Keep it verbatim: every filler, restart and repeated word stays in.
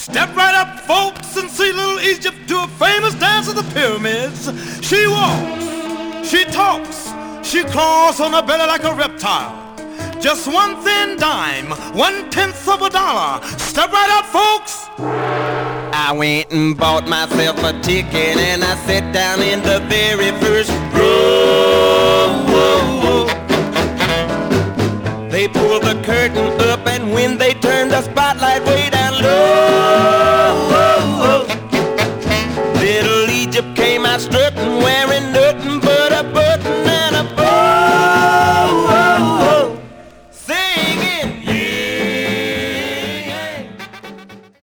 Step right up, folks, and see little Egypt do a famous dance of the pyramids. She walks, she talks, she claws on her belly like a reptile. Just one thin dime, one tenth of a dollar. Step right up, folks. I went and bought myself a ticket and I sat down in the very first row. They pulled the curtain up and when they turned the spotlight way down low, little Egypt came out strutting wearing no